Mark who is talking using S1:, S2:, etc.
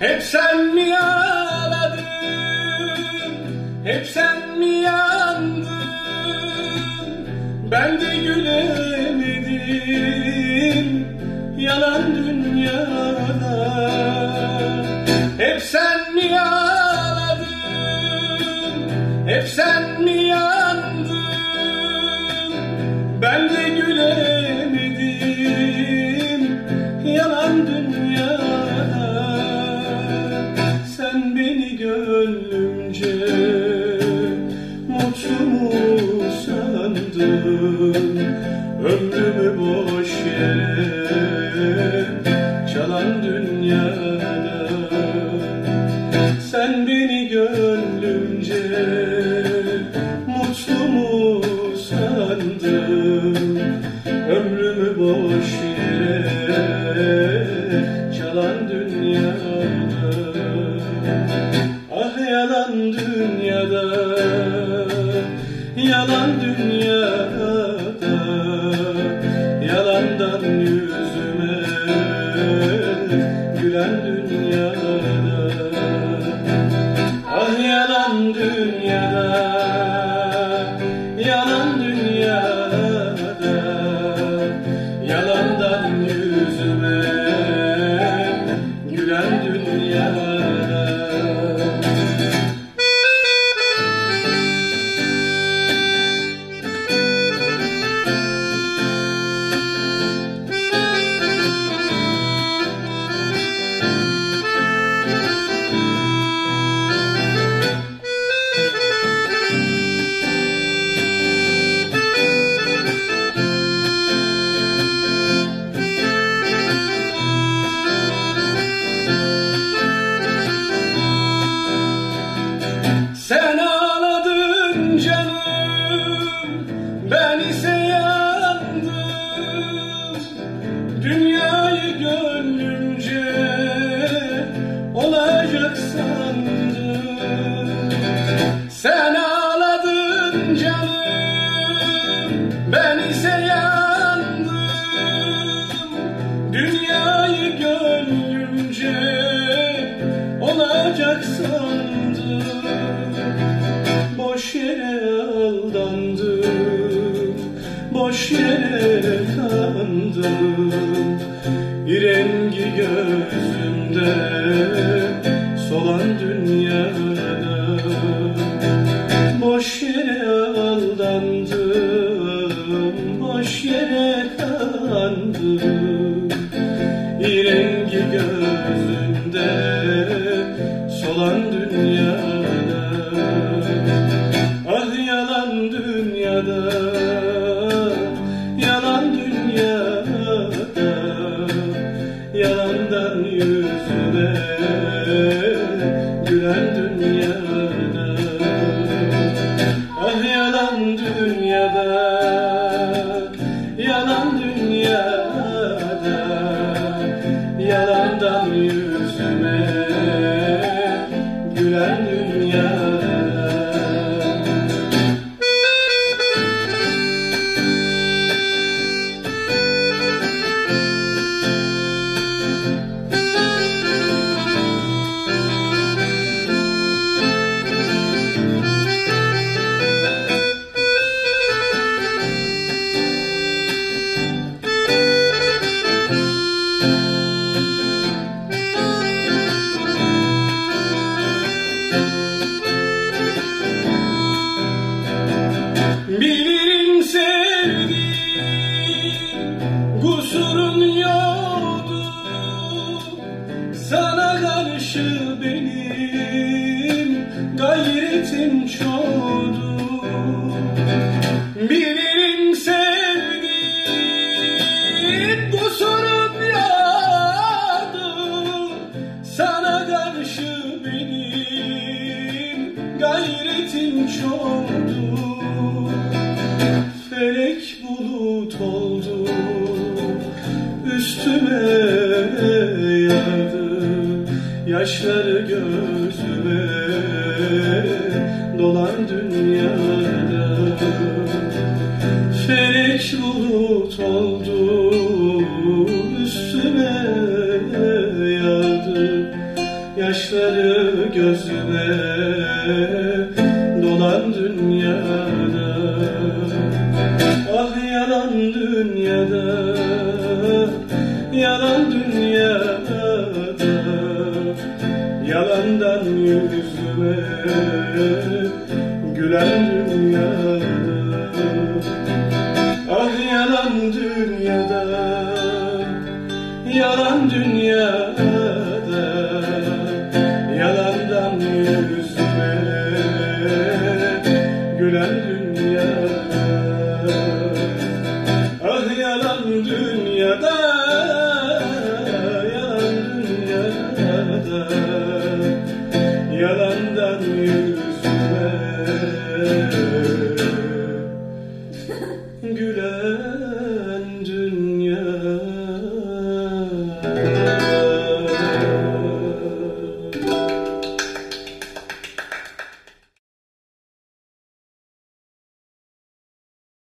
S1: Hep sen mi ağladın, hep sen mi yandın, ben de gülemedim yalan dünyada. Hep sen mi ağladın, hep sen mi yandın, ben de gülemedim yalan dünyada. Sen beni gönlümce mutlu mu sandın, ömrümü boş yere çalan dünyada. Sen beni gönlümce mutlu mu sandın, ömrümü boş yere çalan dünyada. Ah yalan dünyada, yalan dünyada, yalandan yüzüme gülen dünyada. Ah yalan dünyada, yalan dünyada, yalandan yüzüme gülen dünyada. Sen ağladın canım, ben ise yandım, dünyayı gönlümce olacak sandım. Sen ağladın canım, ben ise yandım, dünyayı gönlümce olacak sandım. Boş yere aldandım, boş yere kandım, rengi gözümde solan dünyada. Boş yere aldandım, boş yere kandım, rengi gözümde solan dünyada. Ah yalan dünyada, yalan dünyada, yalandan yüzüme gülen dünyada. Ah yalan dünyada, yalan dünyada, yalandan yüzüme gülen dünyada. Bilirim sevdim, kusurun yoktu, sana karşı benim gayretim çoğdu. Bilirim sevdim, kusurun yoktu, sana karşı benim gayretim çoğdu. Felek bulut oldu, üstüme yağdı, yaşları gözüme dolan dünyada. Felek bulut oldu, üstüme yağdı, yaşları gözüme dolan dünyada. Ah yalan dünyada, yalan dünyada, yalandan yüzüme gülen dünyada. Ah yalan dünyada, yalan dünyada, yalandan yüzüme gülen dünyada. Ah yalan dünyada, yalan dünyada, yalandan yüzüme